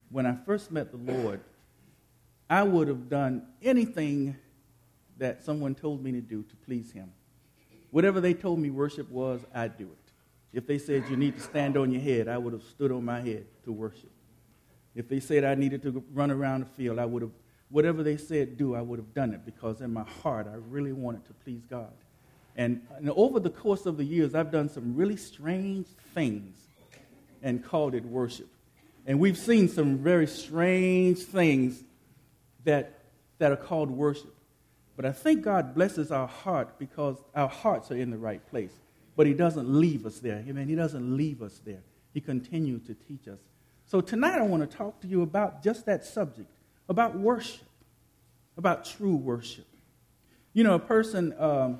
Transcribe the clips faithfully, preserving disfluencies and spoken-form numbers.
when I first met the Lord, I would have done anything that someone told me to do to please him. Whatever they told me worship was, I'd do it. If they said you need to stand on your head, I would have stood on my head to worship. If they said I needed to run around the field, I would have, whatever they said do, I would have done it, because in my heart, I really wanted to please God. And, and over the course of the years, I've done some really strange things and called it worship. And we've seen some very strange things that, that are called worship. But I think God blesses our heart because our hearts are in the right place. But he doesn't leave us there. Amen. He doesn't leave us there. He continues to teach us. So tonight I want to talk to you about just that subject, about worship, about true worship. You know, a person, um,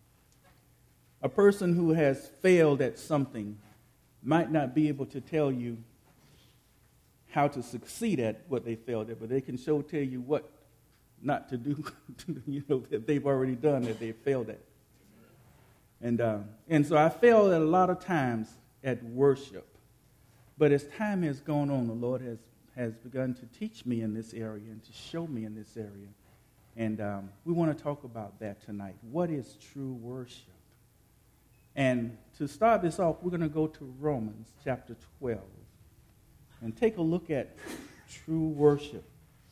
a person who has failed at something might not be able to tell you how to succeed at what they failed at, but they can sure tell you what not to do, you know, that they've already done, that they failed at. And um, and so I failed at a lot of times at worship. But as time has gone on, the Lord has, has begun to teach me in this area and to show me in this area. And um, we want to talk about that tonight. What is true worship? And to start this off, we're going to go to Romans chapter twelve and take a look at true worship.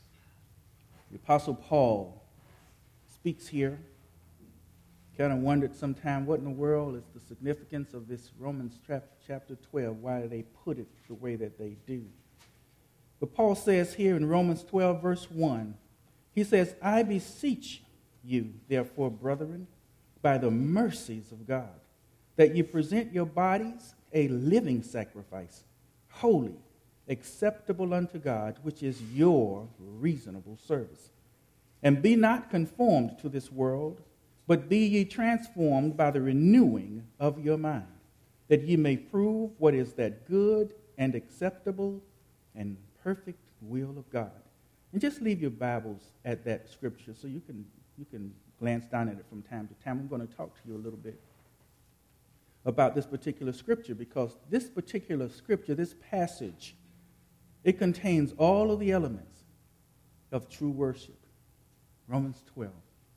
The Apostle Paul speaks here. Kind of wondered sometime what in the world is the significance of this Romans chapter twelve. Why do they put it the way that they do? But Paul says here in Romans twelve, verse one, he says, I beseech you, therefore, brethren, by the mercies of God, that you present your bodies a living sacrifice, holy, acceptable unto God, which is your reasonable service. And be not conformed to this world, but be ye transformed by the renewing of your mind, that ye may prove what is that good and acceptable and perfect will of God. And just leave your Bibles at that scripture so you can you can glance down at it from time to time. I'm going to talk to you a little bit about this particular scripture, because this particular scripture, this passage, it contains all of the elements of true worship. Romans twelve.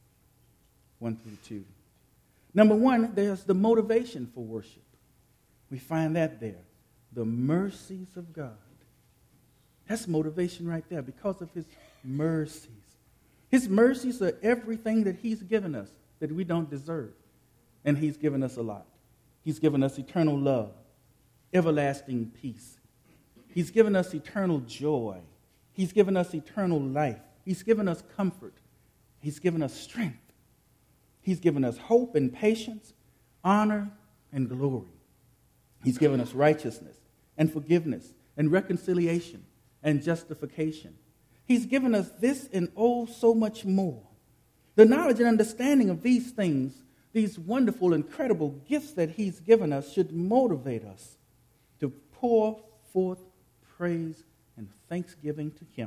one through two. Number one, there's the motivation for worship. We find that there. The mercies of God. That's motivation right there, because of his mercies. His mercies are everything that he's given us that we don't deserve. And he's given us a lot. He's given us eternal love, everlasting peace. He's given us eternal joy. He's given us eternal life. He's given us comfort. He's given us strength. He's given us hope and patience, honor and glory. He's given us righteousness and forgiveness and reconciliation and justification. He's given us this and oh so much more. The knowledge and understanding of these things, these wonderful, incredible gifts that he's given us, should motivate us to pour forth praise and thanksgiving to him,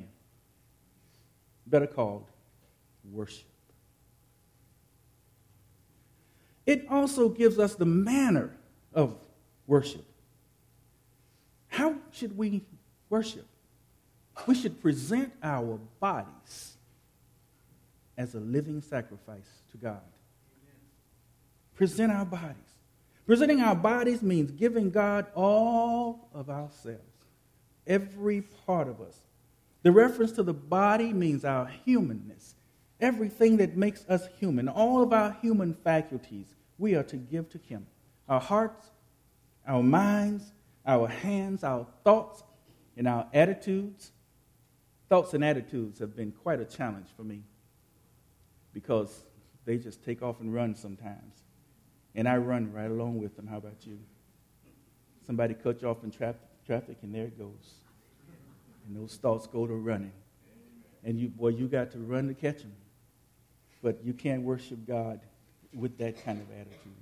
better called worship. It also gives us the manner of worship. How should we worship? We should present our bodies as a living sacrifice to God. Present our bodies. Presenting our bodies means giving God all of ourselves, every part of us. The reference to the body means our humanness, everything that makes us human, all of our human faculties, we are to give to him. Our hearts, our minds, our hands, our thoughts, and our attitudes. Thoughts and attitudes have been quite a challenge for me, because they just take off and run sometimes. And I run right along with them. How about you? Somebody cuts you off in tra- traffic, and there it goes. And those thoughts go to running. And you, boy, you got to run to catch them. But you can't worship God with that kind of attitude.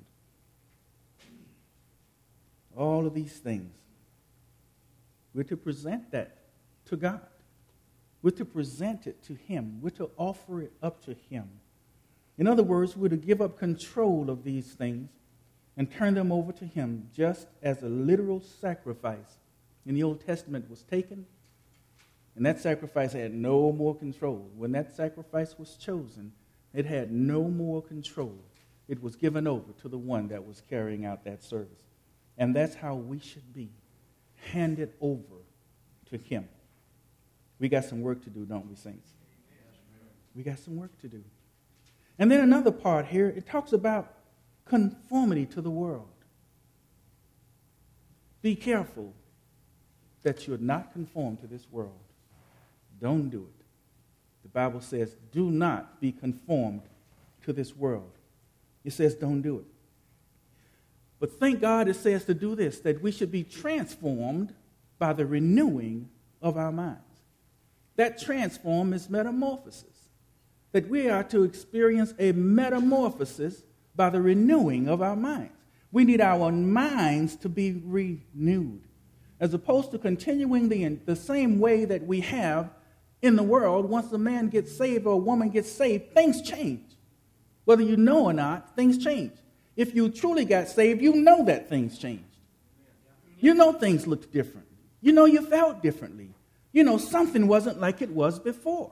All of these things, we're to present that to God. We're to present it to him. We're to offer it up to him. In other words, we're to give up control of these things and turn them over to him, just as a literal sacrifice in the Old Testament was taken And that sacrifice had no more control. When that sacrifice was chosen, it had no more control. It was given over to the one that was carrying out that service. And that's how we should be, handed over to him. We got some work to do, don't we, saints? We got some work to do. And then another part here, it talks about conformity to the world. Be careful that you're not conformed to this world. Don't do it. The Bible says, do not be conformed to this world. It says, don't do it. But thank God it says to do this, that we should be transformed by the renewing of our minds. That transform is metamorphosis. That we are to experience a metamorphosis by the renewing of our minds. We need our minds to be renewed, as opposed to continuing the, the same way that we have in the world. Once a man gets saved or a woman gets saved, things change. Whether you know or not, things change. If you truly got saved, you know that things changed. You know things looked different. You know you felt differently. You know something wasn't like it was before.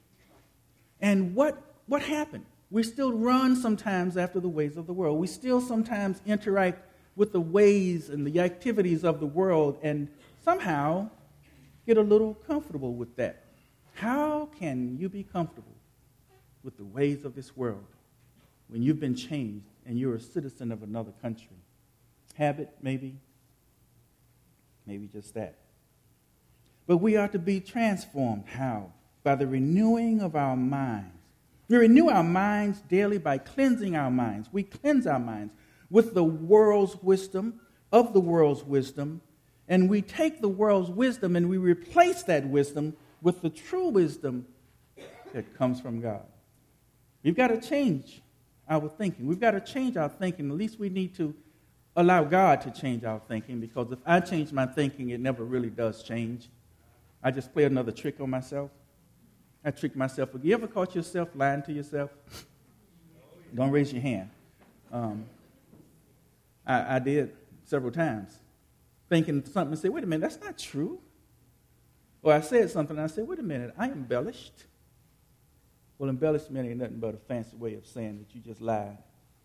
And what, what happened? We still run sometimes after the ways of the world. We still sometimes interact with the ways and the activities of the world and somehow get a little comfortable with that. How can you be comfortable with the ways of this world when you've been changed and you're a citizen of another country? Habit, maybe. Maybe just that. But we are to be transformed. How? By the renewing of our minds. We renew our minds daily by cleansing our minds. We cleanse our minds with the world's wisdom, of the world's wisdom, and we take the world's wisdom and we replace that wisdom with the true wisdom that comes from God. We've got to change our thinking. We've got to change our thinking. At least we need to allow God to change our thinking, because if I change my thinking, it never really does change. I just play another trick on myself. I trick myself. You ever caught yourself lying to yourself? Don't raise your hand. Um, I, I did several times, thinking something and say, wait a minute, that's not true. Or I said something and I said, wait a minute, I embellished. Well, embellishment ain't nothing but a fancy way of saying that you just lied.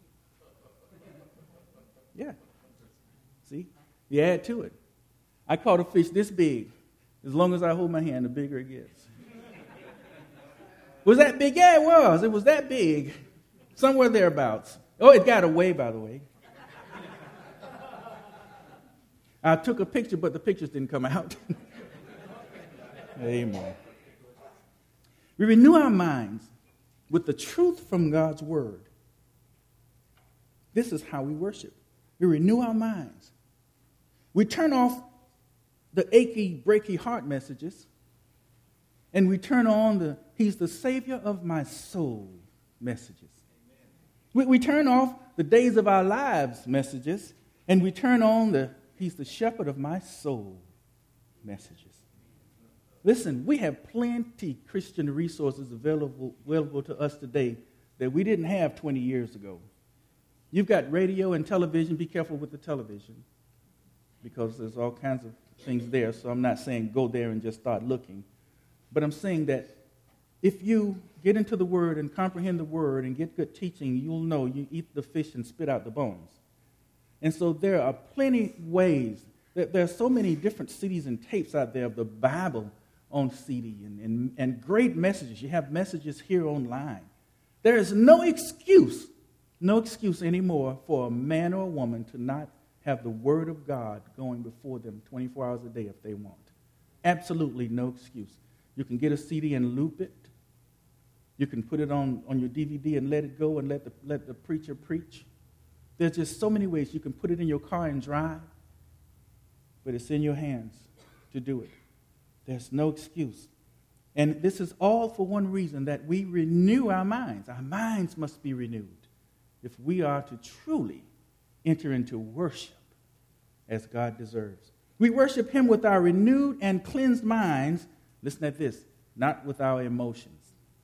Yeah. See? You add to it. I caught a fish this big. As long as I hold my hand, the bigger it gets. Was that big? Yeah, it was. It was that big. Somewhere thereabouts. Oh, it got away, by the way. I took a picture, but the pictures didn't come out. Amen. We renew our minds with the truth from God's word. This is how we worship. We renew our minds. We turn off the achy, breaky heart messages, and we turn on the He's the Savior of my soul messages. We, we turn off the days of our lives messages, and we turn on the He's the Shepherd of my soul messages. Listen, we have plenty Christian resources available, available to us today that we didn't have twenty years ago. You've got radio and television. Be careful with the television, because there's all kinds of things there. So I'm not saying go there and just start looking. But I'm saying that if you get into the Word and comprehend the Word and get good teaching, you'll know you eat the fish and spit out the bones. And so there are plenty ways. There are so many different C Ds and tapes out there of the Bible on C D and, and, and great messages. You have messages here online. There is no excuse, no excuse anymore for a man or a woman to not have the Word of God going before them twenty-four hours a day if they want. Absolutely no excuse. You can get a C D and loop it. You can put it on, on your D V D and let it go and let the, let the preacher preach. There's just so many ways. You can put it in your car and drive, but it's in your hands to do it. There's no excuse. And this is all for one reason, that we renew our minds. Our minds must be renewed if we are to truly enter into worship as God deserves. We worship Him with our renewed and cleansed minds. Listen at this. Not with our emotions.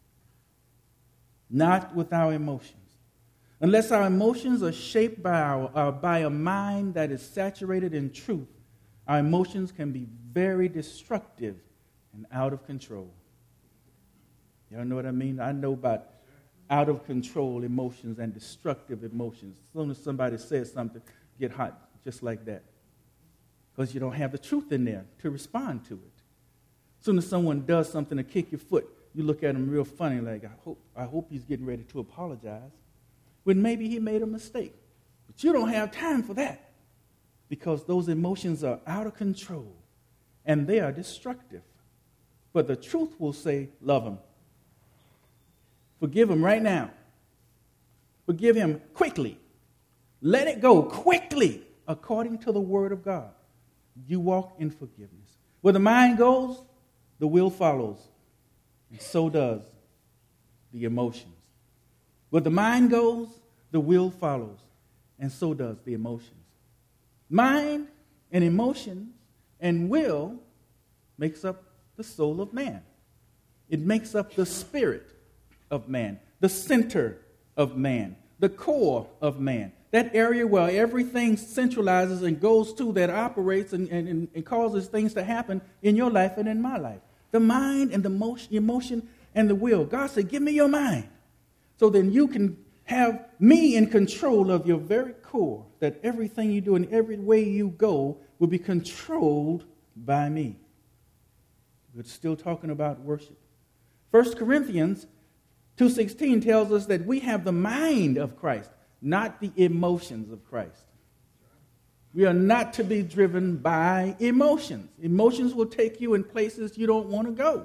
Not with our emotions. Unless our emotions are shaped by, our, uh, by a mind that is saturated in truth, our emotions can be very destructive and out of control. Y'all know what I mean? I know about out of control emotions and destructive emotions. As soon as somebody says something, get hot just like that. Because you don't have the truth in there to respond to it. As soon as someone does something to kick your foot, you look at him real funny like, I hope, I hope he's getting ready to apologize. When maybe he made a mistake. But you don't have time for that. Because those emotions are out of control. And they are destructive. But the truth will say, love him. Forgive him right now. Forgive him quickly. Let it go quickly according to the word of God. You walk in forgiveness. Where the mind goes, the will follows. And so does the emotions. Where the mind goes, the will follows. And so does the emotions. Mind and emotions and will makes up the soul of man. It makes up the spirit of man, the center of man, the core of man, that area where everything centralizes and goes to, that operates and, and, and causes things to happen in your life and in my life. The mind and the motion, emotion and the will. God said, give me your mind. So then you can have me in control of your very core, that everything you do and every way you go will be controlled by me. We're still talking about worship. First Corinthians two sixteen tells us that we have the mind of Christ, not the emotions of Christ. We are not to be driven by emotions. Emotions will take you in places you don't want to go.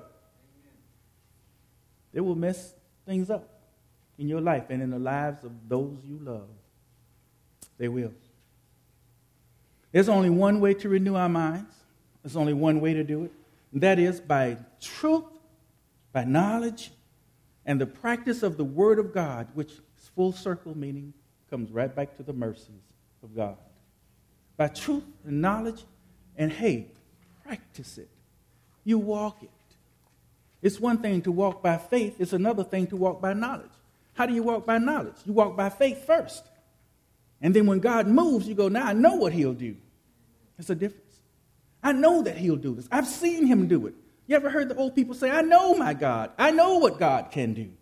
They will mess things up in your life and in the lives of those you love. They will. There's only one way to renew our minds. There's only one way to do it. And that is by truth, by knowledge, and the practice of the Word of God, which is full circle meaning comes right back to the mercies of God. By truth and knowledge, and hey, practice it. You walk it. It's one thing to walk by faith. It's another thing to walk by knowledge. How do you walk by knowledge? You walk by faith first. And then when God moves, you go, now I know what he'll do. It's a difference. I know that he'll do this. I've seen him do it. You ever heard the old people say, I know my God. I know what God can do.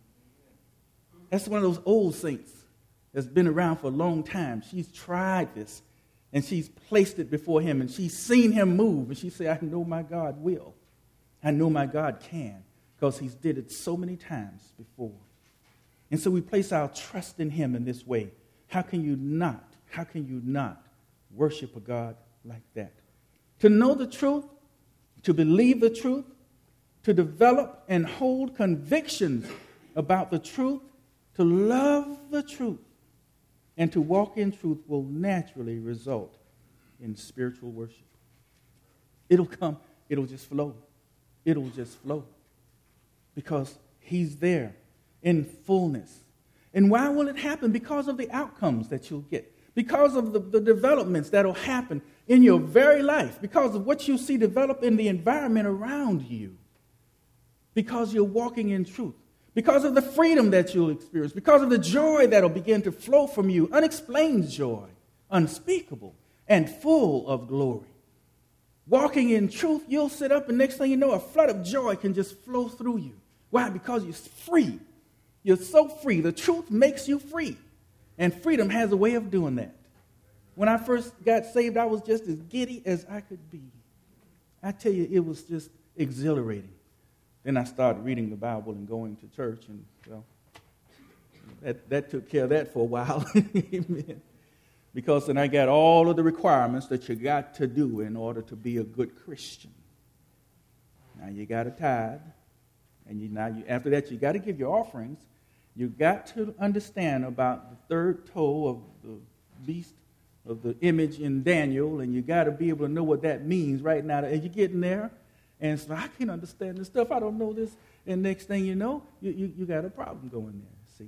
That's one of those old saints that's been around for a long time. She's tried this, and she's placed it before him, and she's seen him move, and she said, I know my God will. I know my God can, because he's did it so many times before. And so we place our trust in him in this way. How can you not, how can you not worship a God like that? To know the truth, to believe the truth, to develop and hold convictions about the truth, to love the truth, and to walk in truth will naturally result in spiritual worship. It'll come, it'll just flow. It'll just flow. Because he's there in fullness. And why will it happen? Because of the outcomes that you'll get. Because of the, the developments that will happen in your very life. Because of what you see develop in the environment around you. Because you're walking in truth. Because of the freedom that you'll experience. Because of the joy that will begin to flow from you. Unexplained joy. Unspeakable. And full of glory. Walking in truth, you'll sit up and next thing you know, a flood of joy can just flow through you. Why? Because you're free. You're so free. The truth makes you free. And freedom has a way of doing that. When I first got saved, I was just as giddy as I could be. I tell you, it was just exhilarating. Then I started reading the Bible and going to church, and well, that, that took care of that for a while. Amen. Because then I got all of the requirements that you got to do in order to be a good Christian. Now you got to tithe, and you now you, after that you got to give your offerings. You got to understand about the third toe of the beast of the image in Daniel, and you got to be able to know what that means right now. And you're getting there, and it's like, I can't understand this stuff. I don't know this. And next thing you know, you, you, you got a problem going there, see.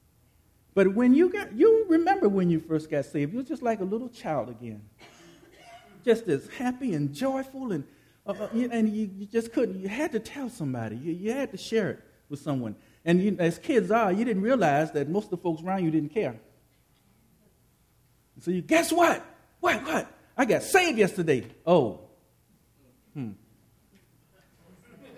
But when you got, you remember when you first got saved, you were just like a little child again. Just as happy and joyful, and uh, and you, you just couldn't, you had to tell somebody. You, you had to share it with someone. And you, as kids are, you didn't realize that most of the folks around you didn't care. So you, guess what? What, what? I got saved yesterday. Oh. Hmm.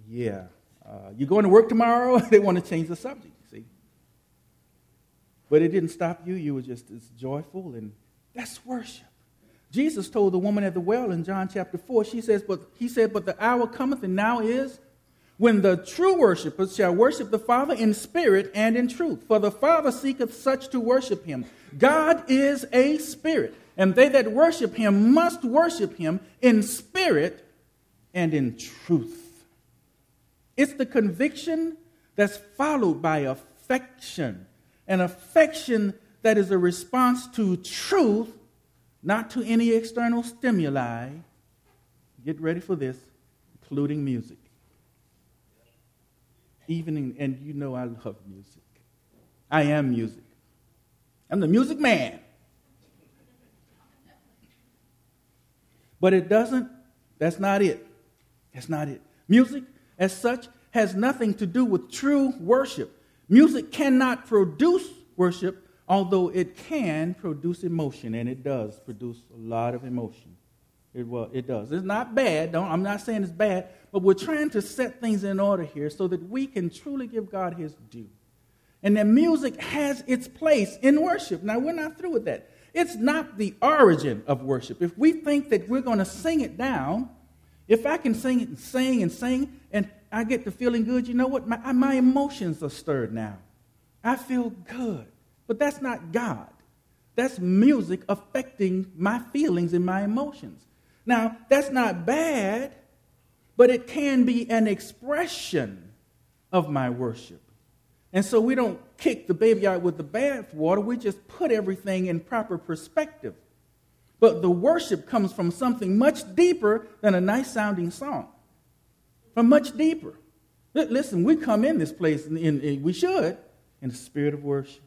yeah. Uh, you going to work tomorrow? They want to change the subject, see. But it didn't stop you. You were just as joyful, and that's worship. Jesus told the woman at the well in John chapter four, she says, but he said, but the hour cometh, and now is, when the true worshipers shall worship the Father in spirit and in truth. For the Father seeketh such to worship him. God is a spirit, and they that worship him must worship him in spirit and in truth. It's the conviction that's followed by affection, an affection that is a response to truth, not to any external stimuli. Get ready for this, including music. Even in, and you know I love music. I am music. I'm the music man. But it doesn't, that's not it. That's not it. Music, as such, has nothing to do with true worship. Music cannot produce worship, although it can produce emotion, and it does produce a lot of emotion. It, well, it does. It's not bad. Don't, I'm not saying it's bad, but we're trying to set things in order here so that we can truly give God his due. And that music has its place in worship. Now, we're not through with that. It's not the origin of worship. If we think that we're going to sing it down, if I can sing it and sing and sing, and I get to feeling good, you know what? My, my emotions are stirred now. I feel good. But that's not God. That's music affecting my feelings and my emotions. Now, that's not bad, but it can be an expression of my worship. And so we don't kick the baby out with the bathwater. We just put everything in proper perspective. But the worship comes from something much deeper than a nice-sounding song. From much deeper. L- listen, we come in this place, and in, in, we should, in the spirit of worship.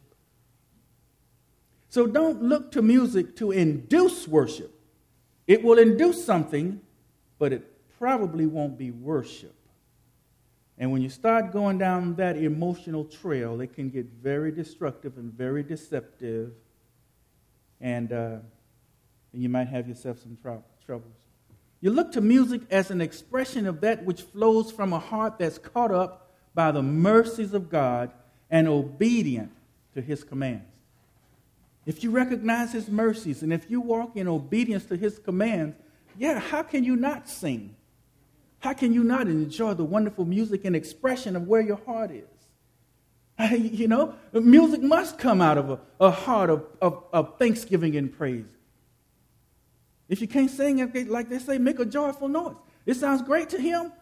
So don't look to music to induce worship. It will induce something, but it probably won't be worship. And when you start going down that emotional trail, it can get very destructive and very deceptive, and, uh, and you might have yourself some trou- troubles. You look to music as an expression of that which flows from a heart that's caught up by the mercies of God and obedient to his commands. If you recognize his mercies and if you walk in obedience to his commands, yeah, how can you not sing? How can you not enjoy the wonderful music and expression of where your heart is? You know, music must come out of a, a heart of, of, of thanksgiving and praise. If you can't sing, like they say, make a joyful noise. It sounds great to him.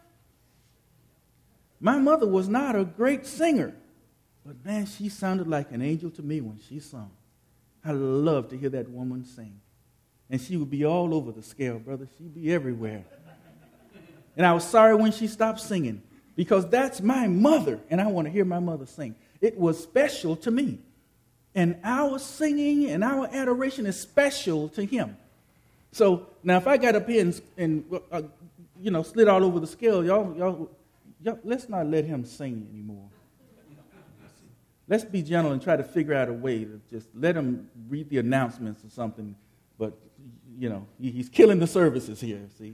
My mother was not a great singer, but man, she sounded like an angel to me when she sung. I love to hear that woman sing. And she would be all over the scale, brother. She'd be everywhere. And I was sorry when she stopped singing, because that's my mother, and I want to hear my mother sing. It was special to me. And our singing and our adoration is special to him. So now if I got up here and, and uh, you know, slid all over the scale, y'all, y'all, y'all, let's not let him sing anymore. Let's be gentle and try to figure out a way to just let him read the announcements or something. But, you know, he's killing the services here, see.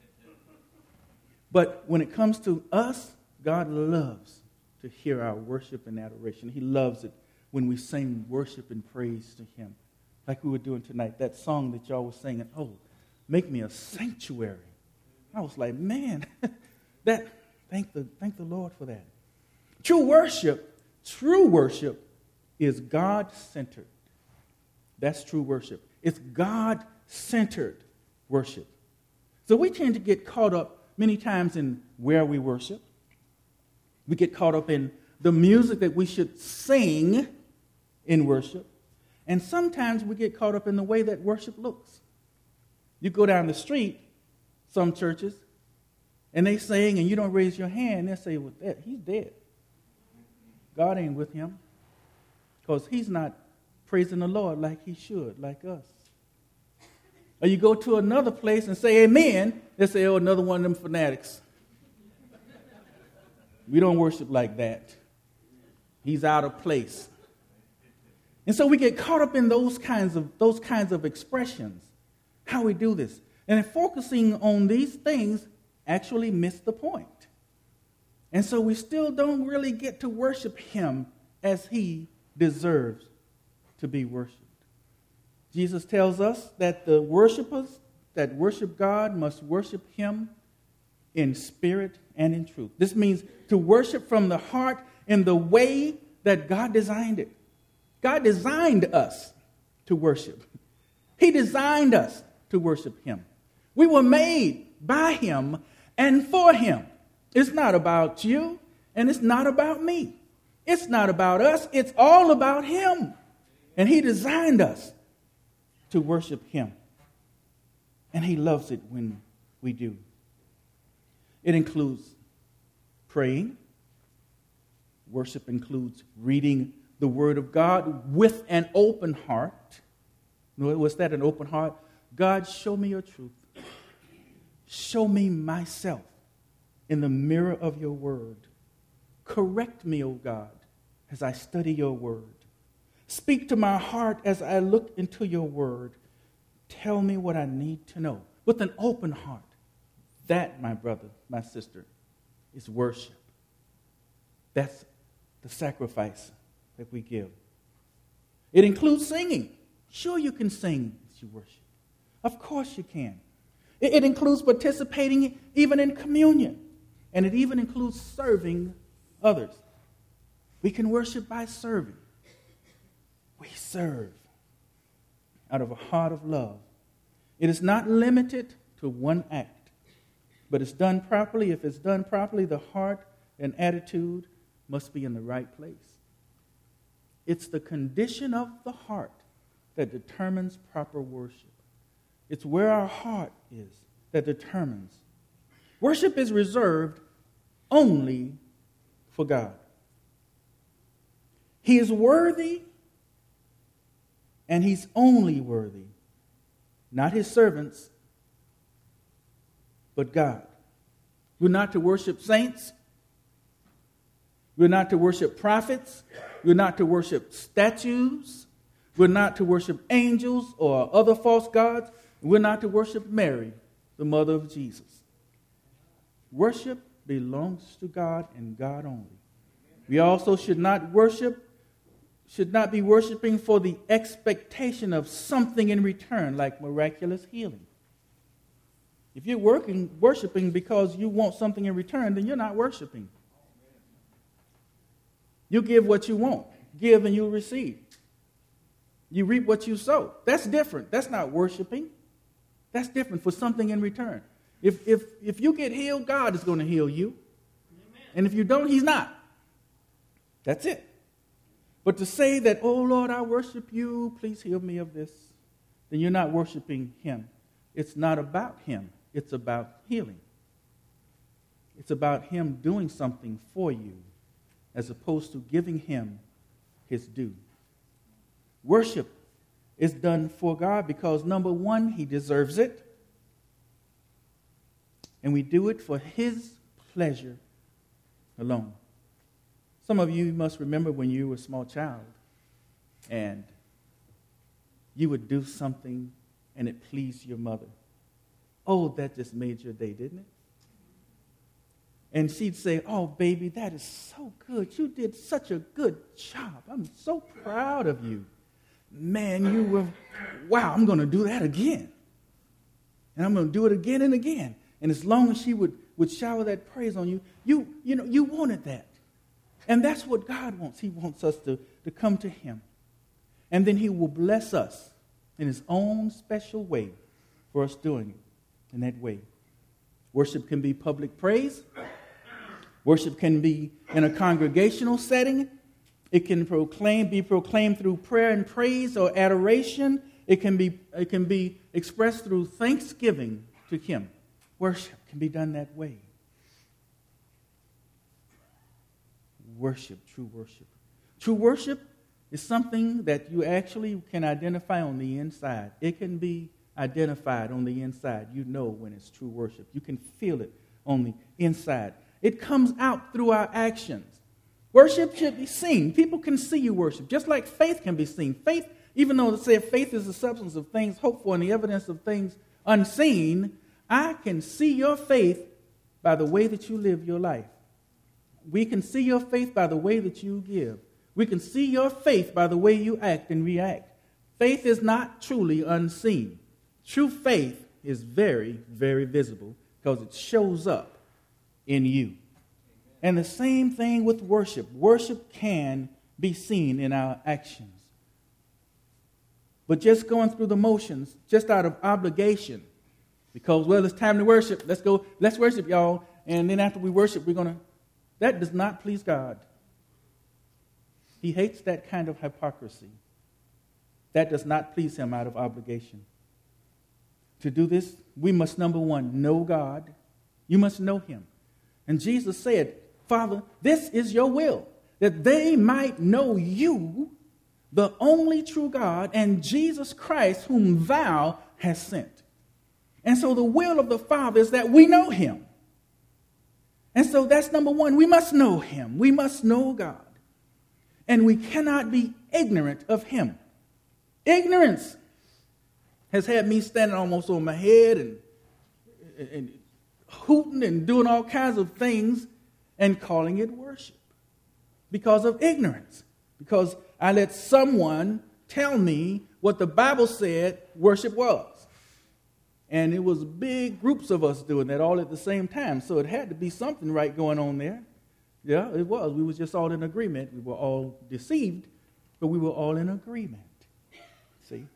But when it comes to us, God loves to hear our worship and adoration. He loves it when we sing worship and praise to him. Like we were doing tonight, that song that y'all were singing, oh, make me a sanctuary. I was like, man, that thank the thank the Lord for that. True worship True worship is God-centered. That's true worship. It's God-centered worship. So we tend to get caught up many times in where we worship. We get caught up in the music that we should sing in worship. And sometimes we get caught up in the way that worship looks. You go down the street, some churches, and they sing and you don't raise your hand, they say, well, that, he's dead. God ain't with him because he's not praising the Lord like he should, like us. Or you go to another place and say amen, they say, oh, another one of them fanatics. We don't worship like that. He's out of place. And so we get caught up in those kinds of those kinds of expressions, how we do this. And focusing on these things actually miss the point. And so we still don't really get to worship him as he deserves to be worshiped. Jesus tells us that the worshipers that worship God must worship him in spirit and in truth. This means to worship from the heart in the way that God designed it. God designed us to worship. He designed us to worship him. We were made by him and for him. It's not about you, and it's not about me. It's not about us. It's all about him. And he designed us to worship him. And he loves it when we do. It includes praying. Worship includes reading the Word of God with an open heart. What's that, an open heart? God, show me your truth. Show me myself in the mirror of your Word. Correct me, O God, as I study your Word. Speak to my heart as I look into your Word. Tell me what I need to know. With an open heart. That, my brother, my sister, is worship. That's the sacrifice that we give. It includes singing. Sure, you can sing as you worship. Of course you can. It, it includes participating even in communion. And it even includes serving others. We can worship by serving. We serve out of a heart of love. It is not limited to one act, but it's done properly. If it's done properly, the heart and attitude must be in the right place. It's the condition of the heart that determines proper worship. It's where our heart is that determines. Worship is reserved only for God. He is worthy, and he's only worthy. Not his servants, but God. We're not to worship saints. We're not to worship prophets. We're not to worship statues. We're not to worship angels or other false gods. We're not to worship Mary, the mother of Jesus. Worship belongs to God and God only. We also should not worship, should not be worshiping for the expectation of something in return, like miraculous healing. If you're working, worshiping because you want something in return, then you're not worshiping. You give what you want. Give and you'll receive. You reap what you sow. That's different. That's not worshiping. That's different, for something in return. If if if you get healed, God is going to heal you. Amen. And if you don't, he's not. That's it. But to say that, oh Lord, I worship you, please heal me of this, then you're not worshiping him. It's not about him. It's about healing. It's about him doing something for you as opposed to giving him his due. Worship is done for God because, number one, he deserves it. And we do it for his pleasure alone. Some of you must remember when you were a small child and you would do something and it pleased your mother. Oh, that just made your day, didn't it? And she'd say, oh, baby, that is so good. You did such a good job. I'm so proud of you. Man, you were, wow, I'm going to do that again. And I'm going to do it again and again. And as long as she would, would shower that praise on you, you, you know, you wanted that. And that's what God wants. He wants us to, to come to him. And then he will bless us in his own special way for us doing it in that way. Worship can be public praise. Worship can be in a congregational setting. It can proclaim, be proclaimed through prayer and praise or adoration. It can be, it can be expressed through thanksgiving to him. Worship can be done that way. Worship, true worship. True worship is something that you actually can identify on the inside. It can be identified on the inside. You know when it's true worship. You can feel it on the inside. It comes out through our actions. Worship should be seen. People can see you worship, just like faith can be seen. Faith, even though it says faith is the substance of things hoped for and the evidence of things unseen, I can see your faith by the way that you live your life. we can see your faith by the way that you give. We can see your faith by the way you act and react. Faith is not truly unseen. True faith is very, very visible because it shows up in you. And the same thing with worship. Worship can be seen in our actions. But just going through the motions, just out of obligation, because, well, it's time to worship. Let's go, let's worship, y'all. And then after we worship, we're going to, that does not please God. He hates that kind of hypocrisy. That does not please him out of obligation. To do this, we must, number one, know God. You must know him. And Jesus said, Father, this is your will, that they might know you, the only true God, and Jesus Christ, whom thou hast sent. And so the will of the Father is that we know him. And so that's number one. We must know him. We must know God. And we cannot be ignorant of him. Ignorance has had me standing almost on my head and, and hooting and doing all kinds of things and calling it worship because of ignorance. Because I let someone tell me what the Bible said worship was. And it was big groups of us doing that all at the same time. So it had to be something right going on there. Yeah, it was. We was just all in agreement. We were all deceived, but we were all in agreement. See?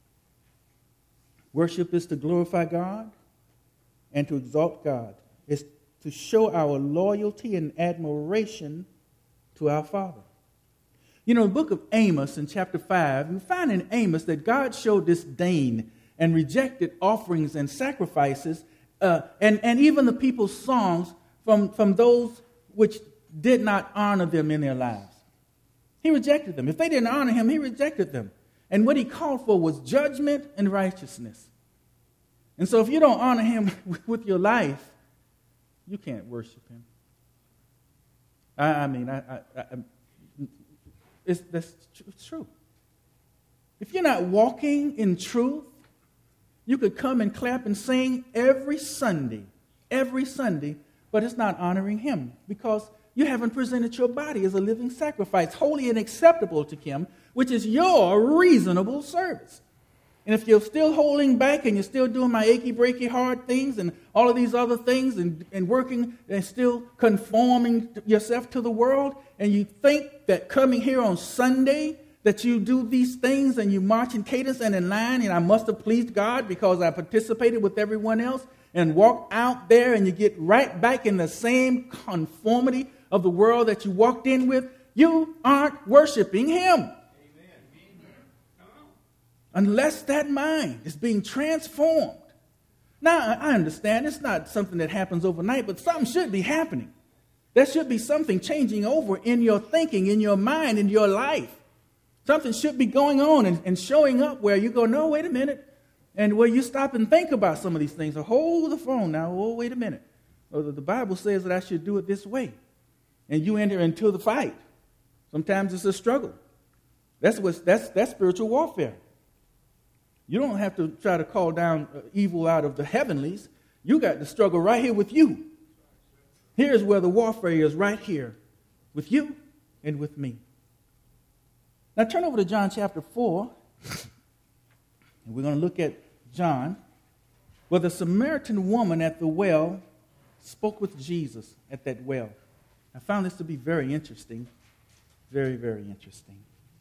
Worship is to glorify God and to exalt God. It's to show our loyalty and admiration to our Father. You know, the book of Amos in chapter five, you find in Amos that God showed disdain and rejected offerings and sacrifices, uh, and, and even the people's songs from, from those which did not honor them in their lives. He rejected them. If they didn't honor him, he rejected them. And what he called for was judgment and righteousness. And so if you don't honor him with your life, you can't worship him. I, I mean, I, I, I, it's, that's it's true. If you're not walking in truth, you could come and clap and sing every Sunday, every Sunday, but it's not honoring him because you haven't presented your body as a living sacrifice, holy and acceptable to him, which is your reasonable service. And if you're still holding back and you're still doing my achy, breaky, hard things and all of these other things and, and working and still conforming yourself to the world, and you think that coming here on Sunday that you do these things and you march in cadence and in line and I must have pleased God because I participated with everyone else, and walk out there and you get right back in the same conformity of the world that you walked in with, you aren't worshiping him. Amen. Unless that mind is being transformed. Now, I understand it's not something that happens overnight, but something should be happening. There should be something changing over in your thinking, in your mind, in your life. Something should be going on and, and showing up where you go, no, wait a minute. And where you stop and think about some of these things. Or hold the phone now. Oh, wait a minute. Or the Bible says that I should do it this way. And you enter into the fight. Sometimes it's a struggle. That's what's, that's, that's spiritual warfare. You don't have to try to call down evil out of the heavenlies. You got to struggle right here with you. Here's where the warfare is, right here with you and with me. Now turn over to John chapter four. And we're going to look at John, where the Samaritan woman at the well spoke with Jesus at that well. I found this to be very interesting. Very, very interesting.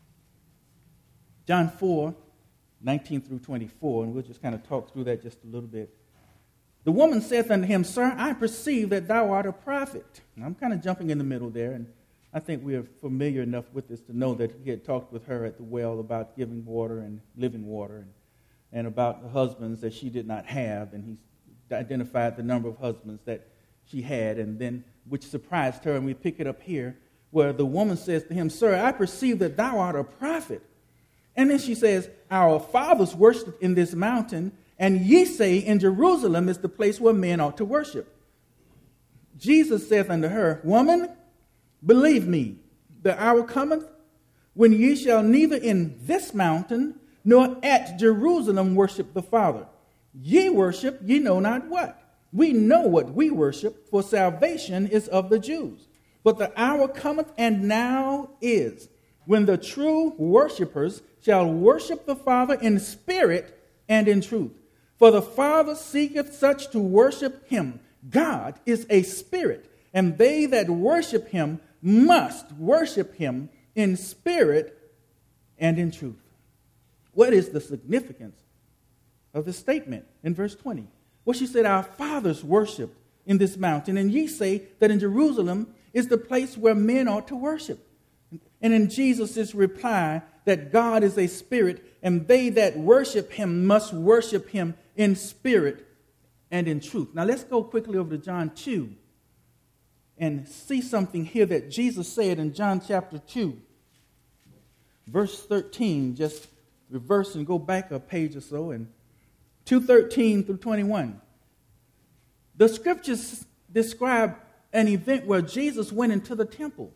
John four, nineteen through twenty-four, and we'll just kind of talk through that just a little bit. The woman saith unto him, Sir, I perceive that thou art a prophet. And I'm kind of jumping in the middle there, and I think we are familiar enough with this to know that he had talked with her at the well about giving water and living water, and, and about the husbands that she did not have, and he identified the number of husbands that she had, and then which surprised her, and we pick it up here, where the woman says to him, Sir, I perceive that thou art a prophet. And then she says, Our fathers worshipped in this mountain, and ye say in Jerusalem is the place where men ought to worship. Jesus saith unto her, Woman, believe me, the hour cometh when ye shall neither in this mountain nor at Jerusalem worship the Father. Ye worship ye know not what. We know what we worship, for salvation is of the Jews. but the hour cometh, and now is, when the true worshipers shall worship the Father in spirit and in truth. For the Father seeketh such to worship him. God is a spirit, and they that worship him must worship him in spirit and in truth. What is the significance of this statement in verse twenty? Well, she said, our fathers worshiped in this mountain, and ye say that in Jerusalem is the place where men ought to worship. And in Jesus' reply that God is a spirit, and they that worship him must worship him in spirit and in truth. Now let's go quickly over to John two and see something here that Jesus said in John chapter two, verse thirteen. Just reverse and go back a page or so, and two thirteen through twenty-one. The scriptures describe an event where Jesus went into the temple.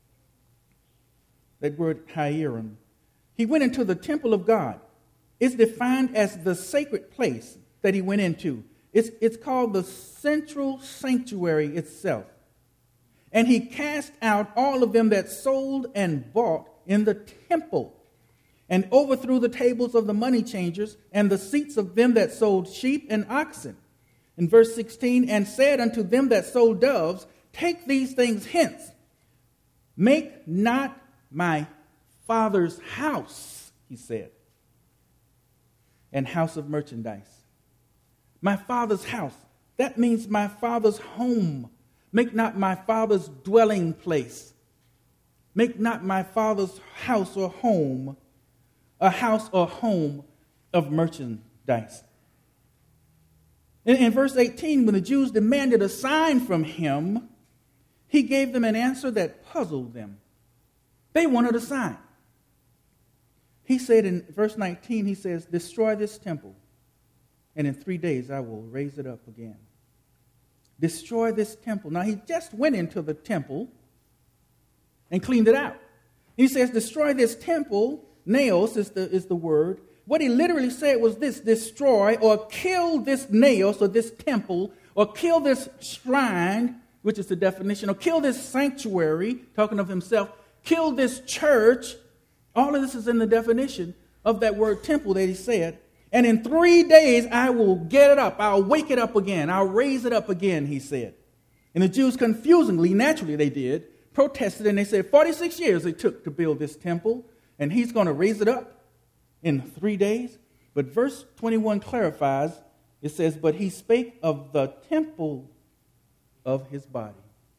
That word Hiram. He went into the temple of God. It's defined as the sacred place that he went into. It's, it's called the central sanctuary itself. And he cast out all of them that sold and bought in the temple, and overthrew the tables of the money changers and the seats of them that sold sheep and oxen. In verse sixteen, and said unto them that sold doves, take these things hence. Make not my Father's house, he said, an house of merchandise. My Father's house. That means my Father's home. Make not my Father's dwelling place. Make not my Father's house or home a house or home of merchandise. In, in verse eighteen, when the Jews demanded a sign from him, he gave them an answer that puzzled them. They wanted a sign. He said in verse nineteen, he says, destroy this temple, and in three days I will raise it up again. Destroy this temple. Now, he just went into the temple and cleaned it out. He says, destroy this temple. Naos is the, is the word. What he literally said was this: destroy or kill this naos or this temple, or kill this shrine, which is the definition, or kill this sanctuary, talking of himself, kill this church. All of this is in the definition of that word temple that he said. And in three days I will get it up. I'll wake it up again. I'll raise it up again, he said. And the Jews, confusingly, naturally they did, protested, and they said forty-six years it took to build this temple, and he's going to raise it up in three days. But verse twenty-one clarifies. It says, but he spake of the temple of his body.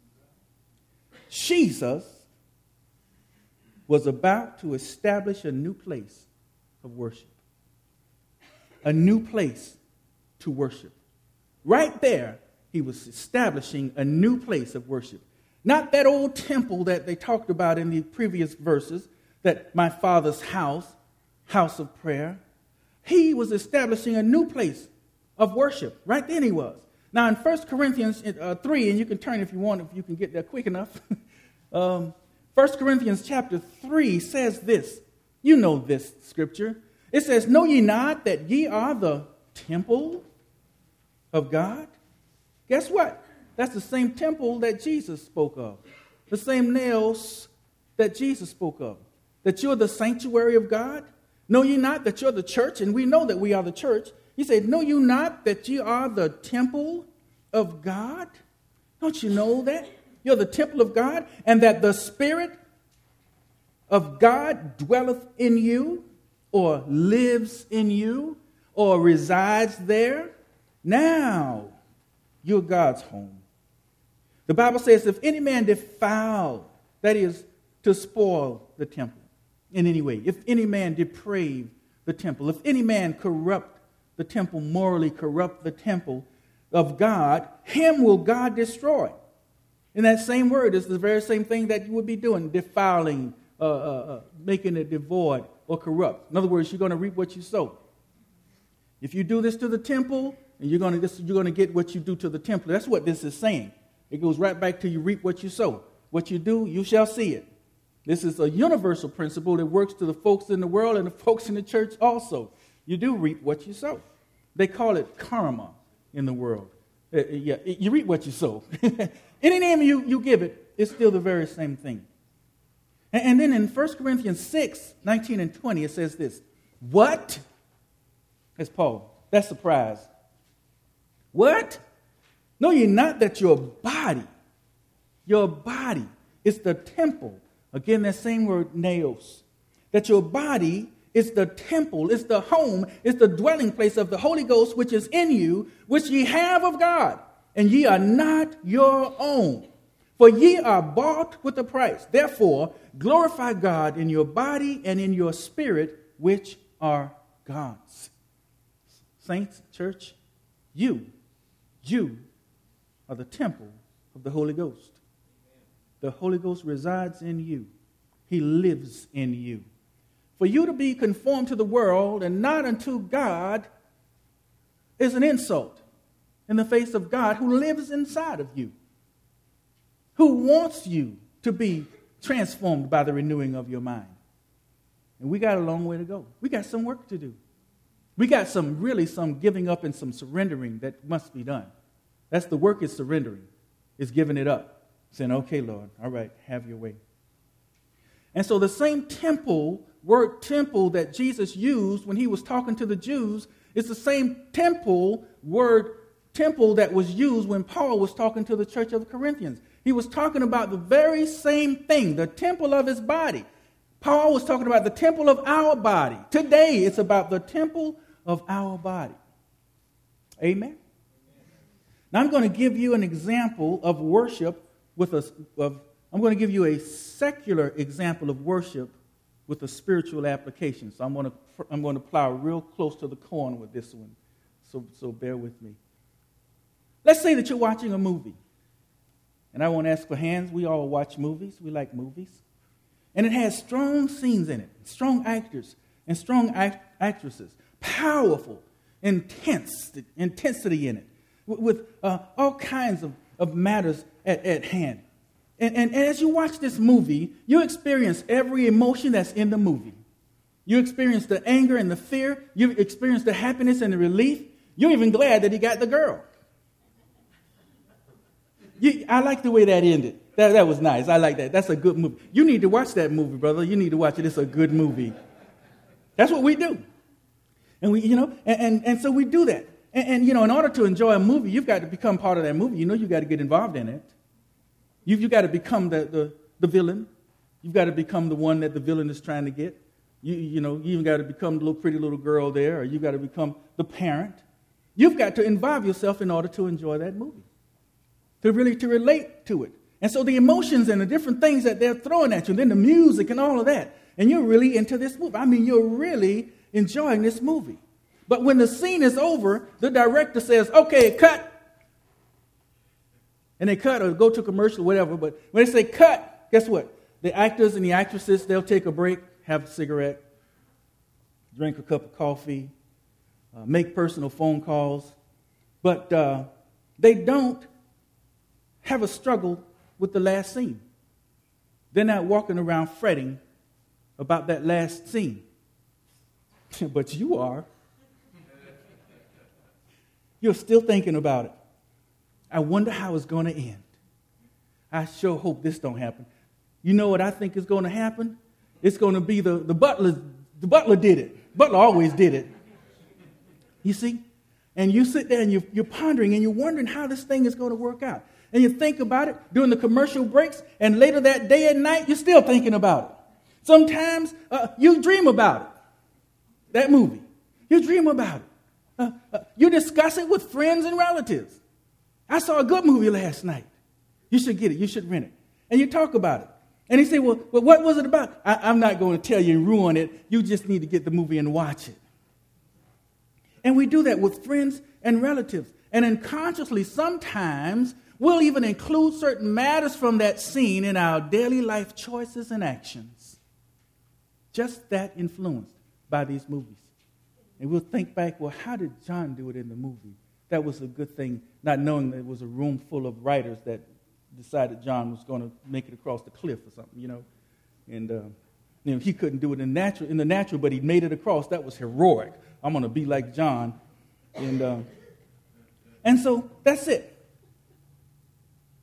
Jesus was about to establish a new place of worship. A new place to worship. Right there, he was establishing a new place of worship. Not that old temple that they talked about in the previous verses, that my Father's house, house of prayer. He was establishing a new place of worship. Right then he was. Now in First Corinthians three, and you can turn if you want, if you can get there quick enough. um, First Corinthians chapter three says this. You know this scripture. It says, know ye not that ye are the temple of God? Guess what? That's the same temple that Jesus spoke of. The same nails that Jesus spoke of. That you're the sanctuary of God? Know ye not that you're the church? And we know that we are the church. He said, know you not that ye are the temple of God? Don't you know that? You're the temple of God, and that the Spirit of God dwelleth in you, or lives in you, or resides there. Now you're God's home. The Bible says, if any man defile, that is, to spoil the temple in any way, if any man deprave the temple, if any man corrupt the temple, morally corrupt the temple of God, him will God destroy. And that same word is the very same thing that you would be doing, defiling, uh, uh, uh, making it devoid or corrupt. In other words, you're going to reap what you sow. If you do this to the temple, and you're going to this, you're going to get what you do to the temple. That's what this is saying. It goes right back to you reap what you sow. What you do, you shall see it. This is a universal principle that works to the folks in the world and the folks in the church also. You do reap what you sow. They call it karma in the world. Uh, yeah, you reap what you sow. Any name you, you give it, it's still the very same thing. And, and then in First Corinthians six, nineteen and twenty, it says this. What? That's Paul. That's surprise. What? Know ye not that your body, your body is the temple. Again, that same word, naos. That your body is the temple, is the home, is the dwelling place of the Holy Ghost, which is in you, which ye have of God. And ye are not your own. For ye are bought with a price. Therefore, glorify God in your body and in your spirit, which are God's. Saints, church, you, you are the temple of the Holy Ghost. The Holy Ghost resides in you. He lives in you. For you to be conformed to the world and not unto God is an insult in the face of God who lives inside of you, who wants you to be transformed by the renewing of your mind. And we got a long way to go. We got some work to do. We got some, really some giving up and some surrendering that must be done. That's the work is surrendering, is giving it up. Saying, okay, Lord, all right, have your way. And so the same temple, word temple that Jesus used when he was talking to the Jews is the same temple, word temple that was used when Paul was talking to the church of the Corinthians. He was talking about the very same thing, the temple of his body. Paul was talking about the temple of our body. Today, it's about the temple of our body. Amen? Now, I'm going to give you an example of worship with a, of, I'm going to give you a secular example of worship with a spiritual application. So I'm going to, I'm going to plow real close to the corn with this one. So, so bear with me. Let's say that you're watching a movie. And I won't ask for hands. We all watch movies. We like movies. And it has strong scenes in it, strong actors and strong act- actresses, powerful, intense intensity in it, with, with uh, all kinds of, of matters at, at hand. And, and, and as you watch this movie, you experience every emotion that's in the movie. You experience the anger and the fear. You experience the happiness and the relief. You're even glad that he got the girl. You, I like the way that ended. That, that was nice. I like that. That's a good movie. You need to watch that movie, brother. You need to watch it. It's a good movie. That's what we do. And we, you know, and, and, and so we do that. And, and, you know, in order to enjoy a movie, you've got to become part of that movie. You know, you've got to get involved in it. You've, you've got to become the, the, the villain. You've got to become the one that the villain is trying to get. You, you know, you even got to become the little pretty little girl there, or you've got to become the parent. You've got to involve yourself in order to enjoy that movie, to really to relate to it. And so the emotions and the different things that they're throwing at you, and then the music and all of that, and you're really into this movie. I mean, you're really enjoying this movie. But when the scene is over, the director says, okay, cut. And they cut or go to commercial or whatever. But when they say cut, guess what? The actors and the actresses, they'll take a break, have a cigarette, drink a cup of coffee, uh, make personal phone calls. But uh, they don't have a struggle with the last scene. They're not walking around fretting about that last scene. But you are. You're still thinking about it. I wonder how it's going to end. I sure hope this don't happen. You know what I think is going to happen? It's going to be the, the butler. The butler did it. Butler always did it. You see? And you sit there and you're, you're pondering and you're wondering how this thing is going to work out. And you think about it during the commercial breaks, and later that day and night, you're still thinking about it. Sometimes uh, you dream about it, that movie. You dream about it. Uh, uh, you discuss it with friends and relatives. I saw a good movie last night. You should get it. You should rent it. And you talk about it. And he say, well, well what was it about? I, I'm not going to tell you and ruin it. You just need to get the movie and watch it. And we do that with friends and relatives. And unconsciously, sometimes we'll even include certain matters from that scene in our daily life choices and actions. Just that influenced by these movies. And we'll think back, well, how did John do it in the movie? That was a good thing, not knowing that it was a room full of writers that decided John was going to make it across the cliff or something, you know. And uh, you know, he couldn't do it in natural, in the natural, but he made it across. That was heroic. I'm going to be like John. And uh, and so that's it.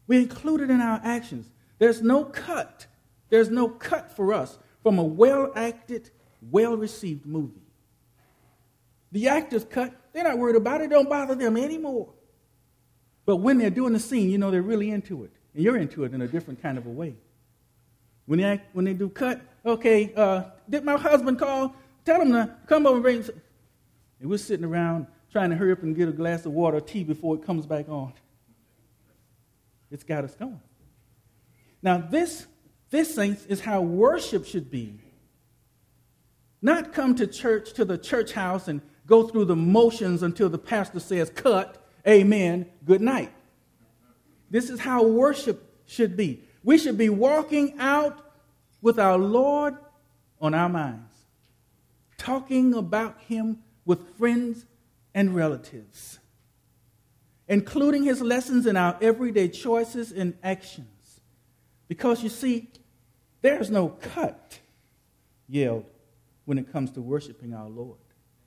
We include it in our actions. There's no cut. There's no cut for us from a well-acted, well-received movie. The actors cut, they're not worried about it. It don't bother them anymore. But when they're doing the scene, you know they're really into it. And you're into it in a different kind of a way. When they, act, when they do cut, okay, uh, did my husband call? Tell him to come over and bring some. And we're sitting around trying to hurry up and get a glass of water or tea before it comes back on. It's got us going. Now, this, this, saints, is how worship should be. Not come to church, to the church house, and go through the motions until the pastor says, cut, amen, good night. This is how worship should be. We should be walking out with our Lord on our minds, talking about him with friends and relatives, including his lessons in our everyday choices and actions. Because you see, there's no cut yelled when it comes to worshiping our Lord.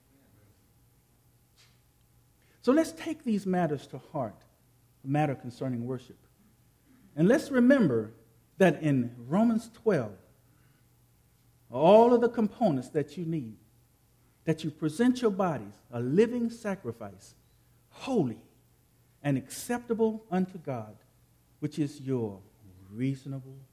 So let's take these matters to heart, the matter concerning worship. And let's remember that in Romans twelve, all of the components that you need, that you present your bodies a living sacrifice, holy and acceptable unto God, which is your reasonable